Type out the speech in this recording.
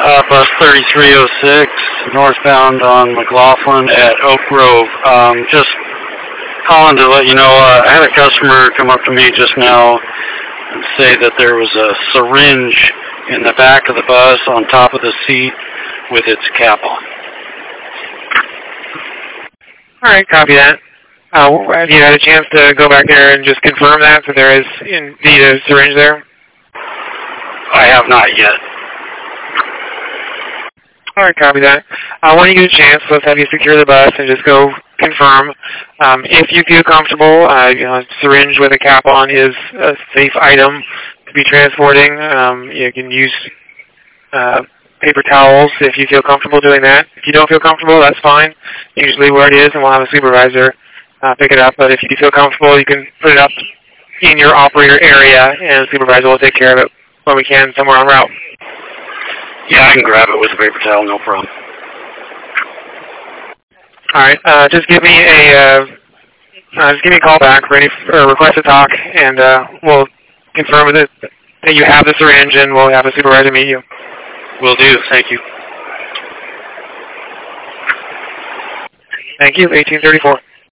Bus 3306, northbound on McLaughlin at Oak Grove. Just calling to let you know, I had a customer come up to me just now and say that there was a syringe in the back of the bus on top of the seat with its cap on. All right, copy that. Have you had a chance to go back there and just confirm that there is indeed a syringe there? I have not yet. All right, copy that. When you get a chance, let's have you secure the bus and just go confirm. If you feel comfortable, a syringe with a cap on is a safe item to be transporting. You can use paper towels if you feel comfortable doing that. If you don't feel comfortable, that's fine. Usually where it is, and we'll have a supervisor pick it up. But if you feel comfortable, you can put it up in your operator area, and the supervisor will take care of it when we can somewhere en route. Yeah, I can grab it with a paper towel, no problem. All right, just give me a call back, ready or request to talk, and we'll confirm with it that you have the syringe, and we'll have a supervisor meet you. Will do. Thank you. Thank you. 1834.